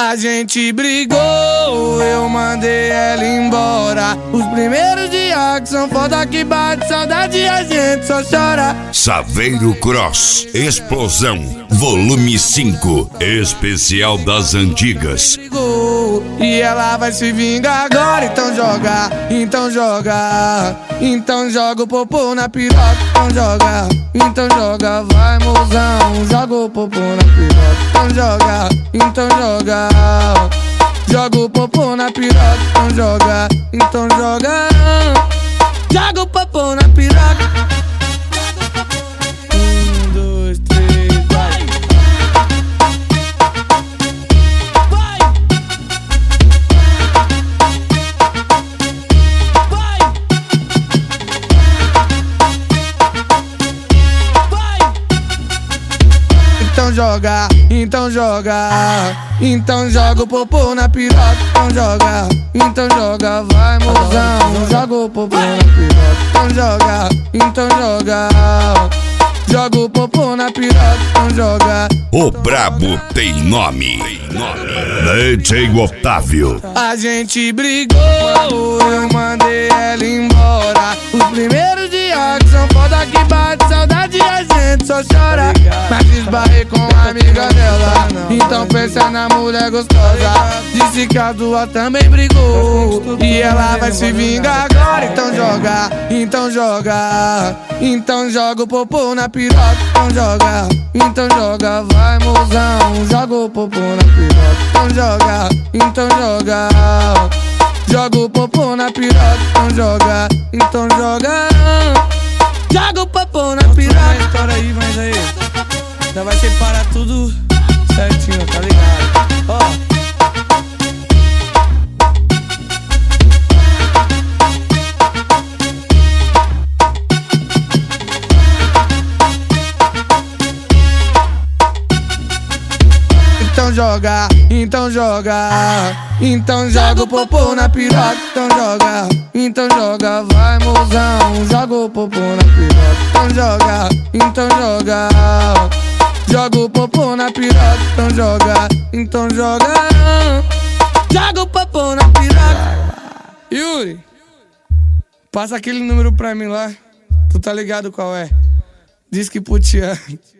A gente brigou, eu mandei ela embora. Os primeiros dias que são foda que bate saudade e a gente só chora. Saveiro Cross, Explosão, volume 5, especial das antigas. E ela vai se vingar agora, então joga, então joga. Então joga o popô na piroca, então joga, vai mozão. Joga o popô na piroca, então joga. Joga o popô na piroca, então joga. Joga o popô na piroca. 1, 2, 3, vai. Então joga, então joga. Então joga o popô na piroca, então joga, vai mozão. Joga o popô na piroca, então joga. Joga o popô na piroca, então joga. O brabo tem nome. DJ Otávio. A gente brigou, eu mandei ela embora. Os primeiros dias que são foda que bate saudade e a gente só chora. Mas esbarrei com a amiga dela, então pensa na mulher gostosa. Disse que a duas também brigou e ela vai se vingar agora. Então joga, então joga. Então joga o popô na piroca, então joga, vai mozão. Joga o popô na piroca, então joga. Joga o popô na piroca, então joga. Joga o popô na piroca. História aí, mas aí já vai separar tudo certinho, tá ligado? Ó. Então joga, então joga. Então joga o popô na piroca, então joga, vai mozão. Joga o popô na piroca, então joga. Joga o popô na piroca, então joga. Joga o popô na piroca. Yuri, passa aquele número pra mim lá. Tu tá ligado qual é? Diz que putiano.